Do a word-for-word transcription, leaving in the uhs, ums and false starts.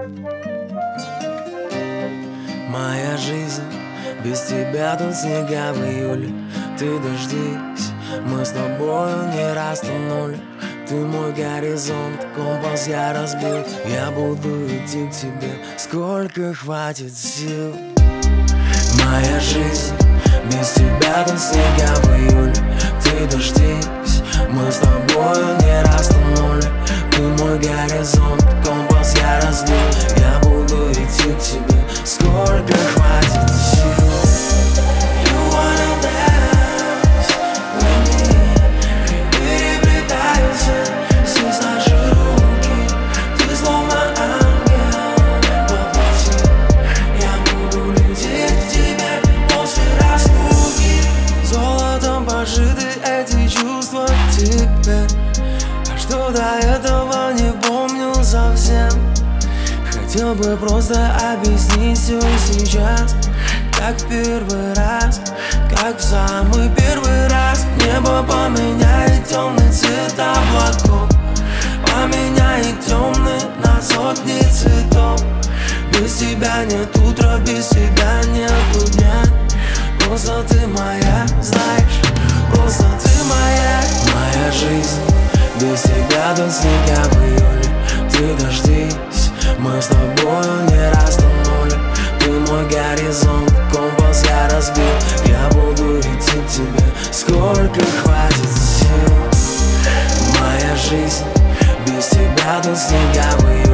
Моя жизнь без тебя тут снега в июле. Ты дождись, мы с тобою не растонули. Ты мой горизонт, компас я разбил. Я буду идти к тебе, сколько хватит сил. Моя жизнь без тебя тут снега в июле. Ты дождись, мы с тобою не растонули. Ты мой горизонт, компас я разбил. Я буду идти к тебе, сколько хватит сил. You wanna dance with me? Переплетаются здесь наши руки. Ты словно ангел по пути. Я буду лететь к тебе после разлуки. Золотом пошиты эти чувства к тебе. А что до этого не помню совсем. Хотел бы просто объяснить все сейчас, как в первый раз, как в самый первый раз. Небо поменяет темный цвет облаков, поменяет темный на сотни цветов. Без тебя нет утра, без тебя нету дня. Просто ты моя, знаешь, просто ты моя. Моя жизнь без тебя тут снега в июле. Ты дождись, мы с тобою не растонули. Ты мой горизонт, компас я разбил. Я буду идти к тебе, сколько хватит сил. Моя жизнь без тебя тут снега в июле.